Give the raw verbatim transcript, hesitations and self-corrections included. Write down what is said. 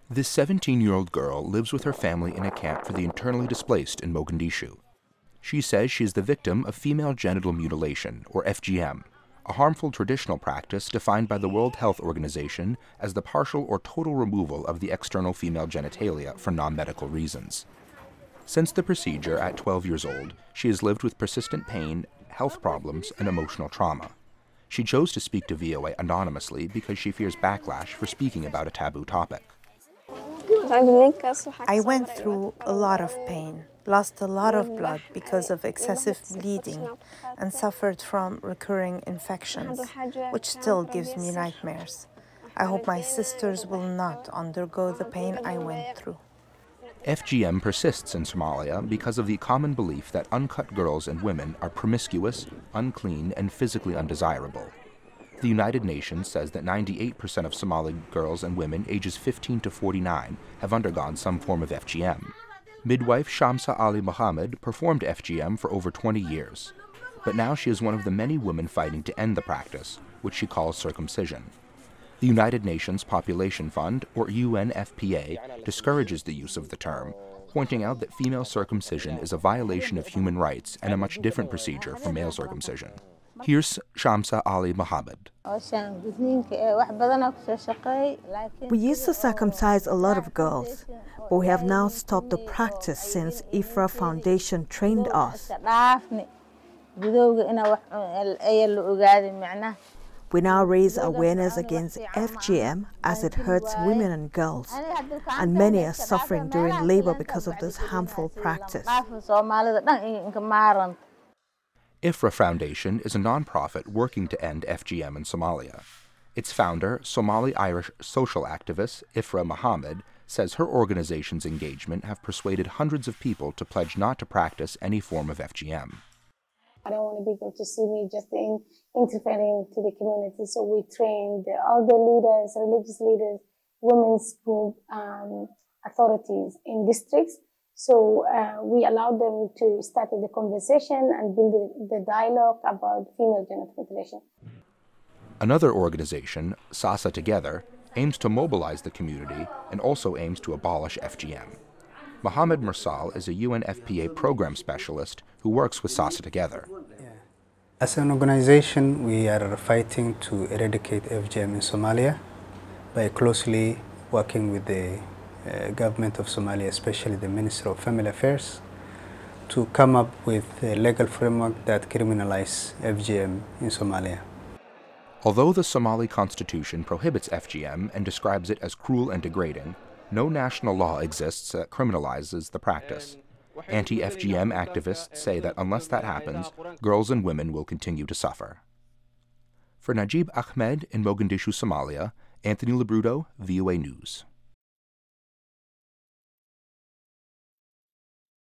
This seventeen-year-old girl lives with her family in a camp for the internally displaced in Mogadishu. She says she is the victim of female genital mutilation, or F G M, a harmful traditional practice defined by the World Health Organization as the partial or total removal of the external female genitalia for non-medical reasons. Since the procedure at twelve years old, she has lived with persistent pain, health problems, and emotional trauma. She chose to speak to V O A anonymously because she fears backlash for speaking about a taboo topic. I went through a lot of pain, lost a lot of blood because of excessive bleeding, and suffered from recurring infections, which still gives me nightmares. I hope my sisters will not undergo the pain I went through. F G M persists in Somalia because of the common belief that uncut girls and women are promiscuous, unclean, and physically undesirable. The United Nations says that ninety-eight percent of Somali girls and women ages fifteen to forty-nine have undergone some form of F G M. Midwife Shamsa Ali Mohammed performed F G M for over twenty years, but now she is one of the many women fighting to end the practice, which she calls circumcision. The United Nations Population Fund, or U N F P A, discourages the use of the term, pointing out that female circumcision is a violation of human rights and a much different procedure from male circumcision. Here's Shamsa Ali Mohammed. We used to circumcise a lot of girls, but we have now stopped the practice since IFRA Foundation trained us. We now raise awareness against F G M as it hurts women and girls, and many are suffering during labor because of this harmful practice. IFRA Foundation is a nonprofit working to end F G M in Somalia. Its founder, Somali-Irish social activist Ifra Mohammed, says her organization's engagement have persuaded hundreds of people to pledge not to practice any form of F G M. I don't want people to see me just in, interfering to the community, so we trained all the leaders, religious leaders, women's group, um, authorities in districts. So uh, we allowed them to start the conversation and build the, the dialogue about female genital mutilation. Another organization, SASA Together, aims to mobilize the community and also aims to abolish F G M. Mohammed Mursal is a U N F P A program specialist who works with SASA Together. As an organization, we are fighting to eradicate F G M in Somalia by closely working with the Uh, government of Somalia, especially the Minister of Family Affairs, to come up with a legal framework that criminalizes F G M in Somalia. Although the Somali constitution prohibits F G M and describes it as cruel and degrading, no national law exists that criminalizes the practice. Anti-F G M activists say that unless that happens, girls and women will continue to suffer. For Najib Ahmed in Mogadishu, Somalia, Anthony Labruto, V O A News.